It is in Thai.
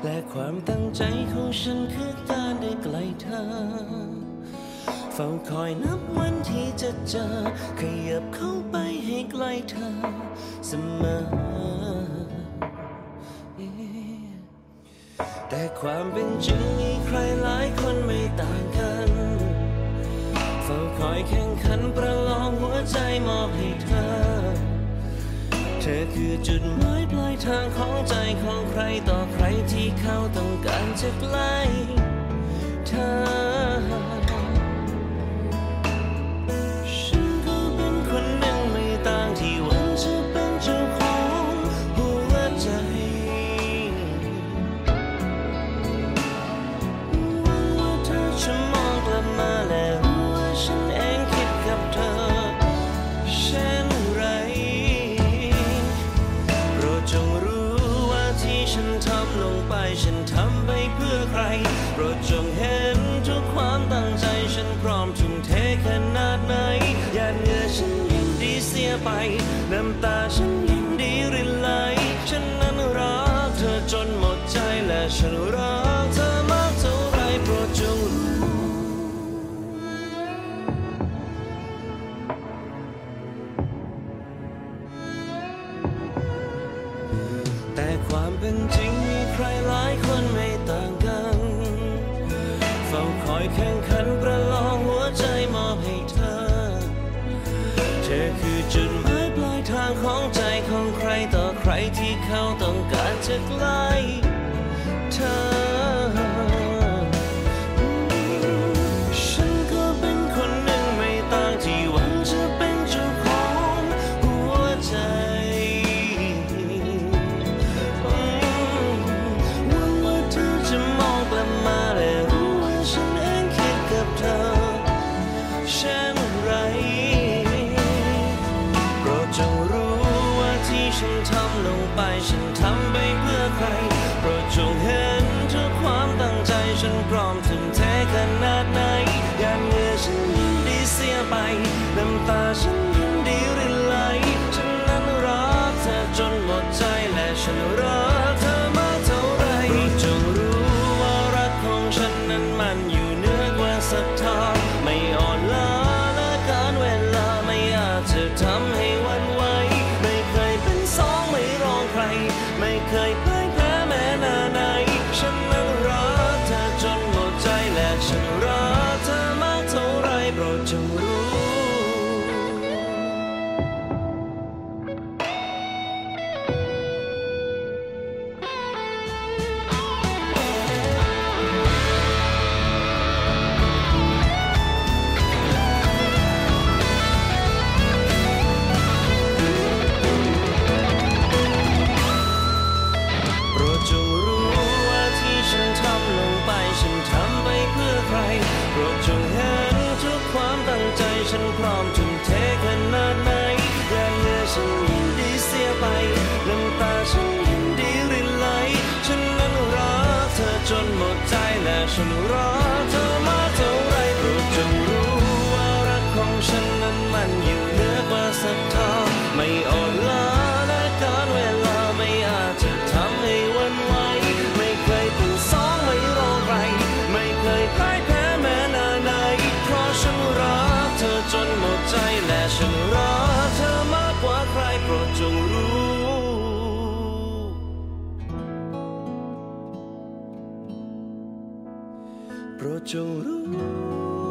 และความตั้งใจของฉันคือการได้ใกล้เธอเฝ้าคอยนับวันที่จะเจอขยับเข้าไปให้ใกล้เธอเสมอแต่ความเป็นจริงมีใครหลายคนไม่ต่างกันเฝ้าคอยแข่งขันประลองหัวใจมอบให้เธอเธอคือจุดหมายปลายทางของใจของใครต่อใครที่เขาต้องการจะใกล้เธอฉันก็เป็นคนหนึ่งไม่ต่างที่หวังจะเป็นเจ้าของหัวใจหวังว่าเธอจะมองกลับมาและรู้ว่าฉันเองคิดกับเธอเช่นไรโปรดจงรู้ว่าที่ฉันทำลงไปฉันทำไปเพื่อใครโปรดจงเห็นทุกความตั้งใจฉันพร้อมทุ่มเทขนาดไหนหยาดเหงื่อฉันยินดีเสียไปน้ำตาฉันยินดีรินไหลฉันนั้นรักเธอจนหมดใจและฉันรักเธอมากเท่าไรโปรดจงรู้แต่ความเป็นจริงมีใครหลายคนไม่ต่างกันเฝ้าคอยแข่งขันประลองหัวใจมอบให้เธอเธอคือจุดหมายปลายทางของใจของใครต่อใครที่เขาต้องการจะใกล้เธอฉันก็เป็นคนหนึ่งไม่ต่างที่หวังจะเป็นเจ้าของหัวใจหวังว่าเธอจะมองกลับมาและรู้ว่าฉันเองคิดกับเธอเช่นไรโปรดจงรู้ว่าที่ฉันทำลงไปฉันทำไปเพื่อใครโปรดจงเห็นทุกความตั้งใจฉันพร้อมทุ่มเทขนาดไหนหยาดเหงื่อฉันยินดีเสียไปน้ำตาฉันยินดีรินไหลฉันนั้นรักเธอจนหมดใจและฉันรักเธอมากเท่าไรโปรดจงรู้ว่ารักของฉันนั้นมันอยู่เหนือกว่าศรัทธาไม่อ่อนล้าและการเวลาไม่อาจจะทำให้หวั่นไหวไม่เคยเป็นสองไม่รองใครไม่เคยพ่ายแพ้แม้นาไหนฉันนั้นรักเธอจนหมดใจและฉันรักเธอมากเท่าไรโปรดจงรู้โปรดจงรู้ว่าที่ฉันทำลงไปฉันทำไปเพื่อใครโปรดจงเห็นทุกความตั้งใจฉันพร้อมทุ่มเทขนาดไหนหยาดเหงื่อฉันยินดีเสียไปน้ำตาฉันยินดีรินไหลฉันนั้นรักเธอจนหมดใจและฉันรักเธอมากเท่าไรโปรดจงรู้ว่ารักของฉันนั้นมันอยู่เหนือกว่าศรัทธาไม่อ่อนล้าและการเวลาไม่อาจจะทำให้หวั่นไหวไม่เคยเป็นสองไม่รอใครไม่เคยพ่ายแพ้แม้นาไหนเพราะฉันรักเธอจนหมดใจและฉันรักเธอมากกว่าใครโปรดจงรู้โปรดจงรู้